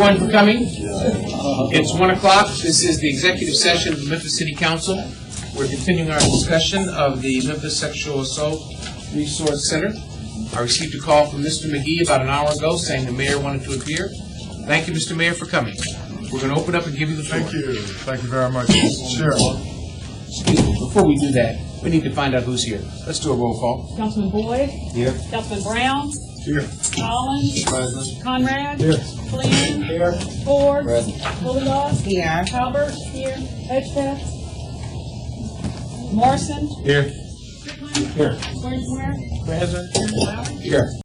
everyone for coming. It's 1 o'clock. This is the executive session of the Memphis City Council. We're continuing our discussion of the Memphis Sexual Assault Resource Center. I received a call from Mr. McGee about an hour ago saying the mayor wanted to appear. Thank you, Mr. Mayor, for coming. We're going to open up and give you the floor. Thank you. Thank you very much. Sure. Excuse me. Before we do that, we need to find out who's here. Let's do a roll call. Councilman Boyd. Here. Councilman Brown. Here. Collins. Present. Conrad. Here. Flynn. Here. Ford. Present. Bulldogs. Here. Talbert. Here. Hedgepeth. Morrison. Here. Strickland. Here. Williamsware. Present. Lowry. Here.